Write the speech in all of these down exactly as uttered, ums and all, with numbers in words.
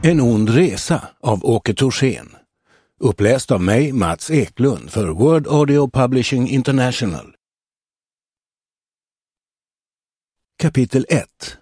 En ond resa av Åke Torssén. Uppläst av mig, Mats Eklund, för Word Audio Publishing International. Kapitel ett.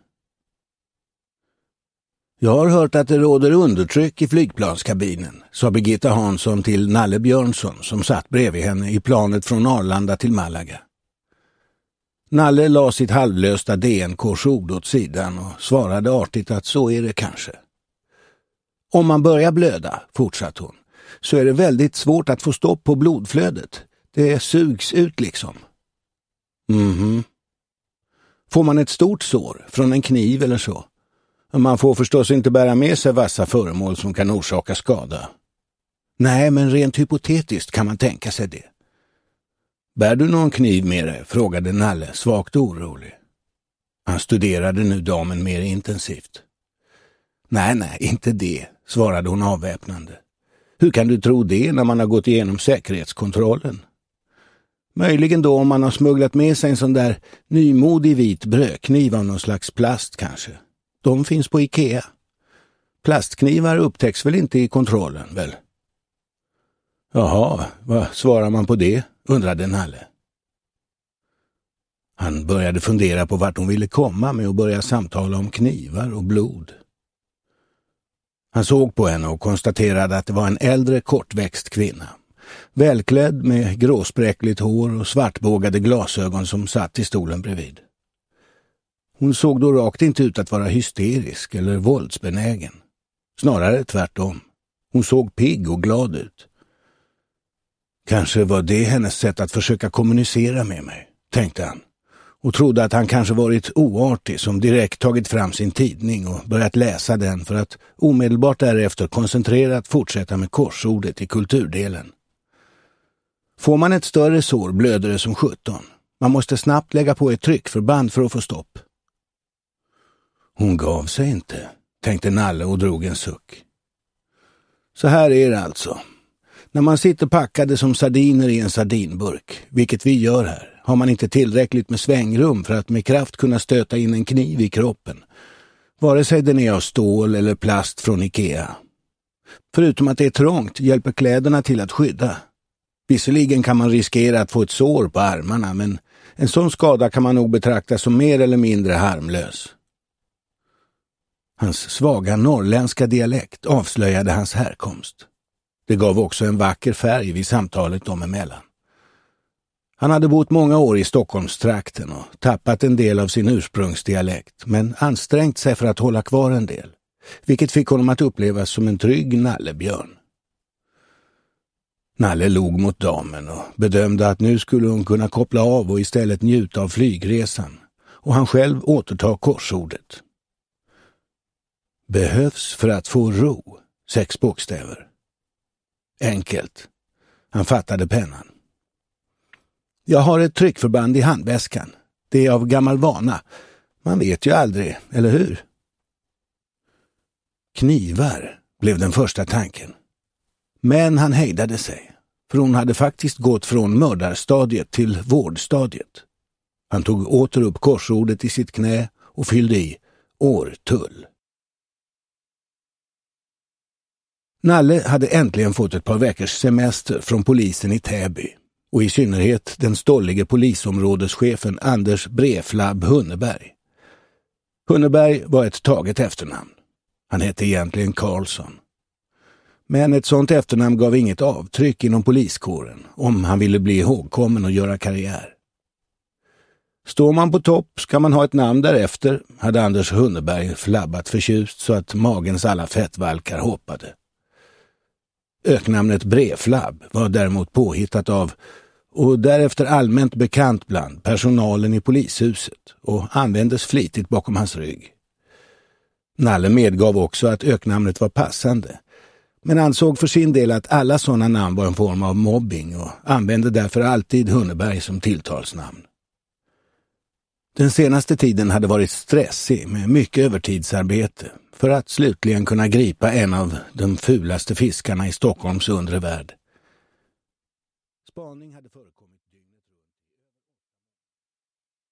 Jag har hört att det råder undertryck i flygplanskabinen, sa Birgitta Hansson till Nalle Björnsson som satt bredvid henne i planet från Arlanda till Malaga. Nalle la sitt halvlösta D N K-ord åt sidan och svarade artigt att så är det kanske. Om man börjar blöda, fortsatte hon, så är det väldigt svårt att få stopp på blodflödet. Det sugs ut liksom. Mhm. Får man ett stort sår från en kniv eller så? Man får förstås inte bära med sig vassa föremål som kan orsaka skada. Nej, men rent hypotetiskt kan man tänka sig det. Bär du någon kniv med dig? Frågade Nalle, svagt orolig. Han studerade nu damen mer intensivt. Nej, nej, inte det, svarade hon avväpnande. Hur kan du tro det när man har gått igenom säkerhetskontrollen? Möjligen då om man har smugglat med sig en sån där nymodig vit brödkniv av någon slags plast kanske. De finns på Ikea. Plastknivar upptäcks väl inte i kontrollen, väl? Jaha, vad svarar man på det? Undrade Nalle. Han började fundera på vart hon ville komma med att börja samtala om knivar och blod. Han såg på henne och konstaterade att det var en äldre kortväxt kvinna. Välklädd med gråspräckligt hår och svartbågade glasögon som satt i stolen bredvid. Hon såg då rakt inte ut att vara hysterisk eller våldsbenägen. Snarare tvärtom. Hon såg pigg och glad ut. Kanske var det hennes sätt att försöka kommunicera med mig, tänkte han. Och trodde att han kanske varit oartig som direkt tagit fram sin tidning och börjat läsa den för att omedelbart därefter koncentrerat fortsätta med korsordet i kulturdelen. Får man ett större sår blöder det som sjutton. Man måste snabbt lägga på ett tryckförband för att få stopp. Hon gav sig inte, tänkte Nalle och drog en suck. Så här är det alltså. När man sitter packade som sardiner i en sardinburk, vilket vi gör här, har man inte tillräckligt med svängrum för att med kraft kunna stöta in en kniv i kroppen. Vare sig den är av stål eller plast från Ikea. Förutom att det är trångt hjälper kläderna till att skydda. Visserligen kan man riskera att få ett sår på armarna, men en sån skada kan man nog betrakta som mer eller mindre harmlös. Hans svaga norrländska dialekt avslöjade hans härkomst. Det gav också en vacker färg vid samtalet dem emellan. Han hade bott många år i Stockholmstrakten och tappat en del av sin ursprungsdialekt, men ansträngt sig för att hålla kvar en del, vilket fick honom att upplevas som en trygg nallebjörn. Nalle log mot damen och bedömde att nu skulle hon kunna koppla av och istället njuta av flygresan, och han själv återta korsordet. Behövs för att få ro, sex bokstäver. Enkelt. Han fattade pennan. Jag har ett tryckförband i handväskan. Det är av gammal vana. Man vet ju aldrig, eller hur? Knivar blev den första tanken. Men han hejdade sig, för hon hade faktiskt gått från mördarstadiet till vårdstadiet. Han tog åter upp korsordet i sitt knä och fyllde i årtull. Nalle hade äntligen fått ett par veckors semester från polisen i Täby, och i synnerhet den stollige polisområdeschefen Anders Breflabb Hunneberg. Hunneberg var ett taget efternamn. Han hette egentligen Karlsson. Men ett sånt efternamn gav inget avtryck inom poliskåren om han ville bli ihågkommen och göra karriär. Står man på topp ska man ha ett namn därefter, hade Anders Hunneberg flabbat förtjust så att magens alla fettvalkar hoppade. Öknamnet Breflabb var däremot påhittat av och därefter allmänt bekant bland personalen i polishuset och användes flitigt bakom hans rygg. Nalle medgav också att öknamnet var passande, men ansåg för sin del att alla sådana namn var en form av mobbing och använde därför alltid Hunneberg som tilltalsnamn. Den senaste tiden hade varit stressig med mycket övertidsarbete för att slutligen kunna gripa en av de fulaste fiskarna i Stockholms undre värld. Spaning hade förekommit.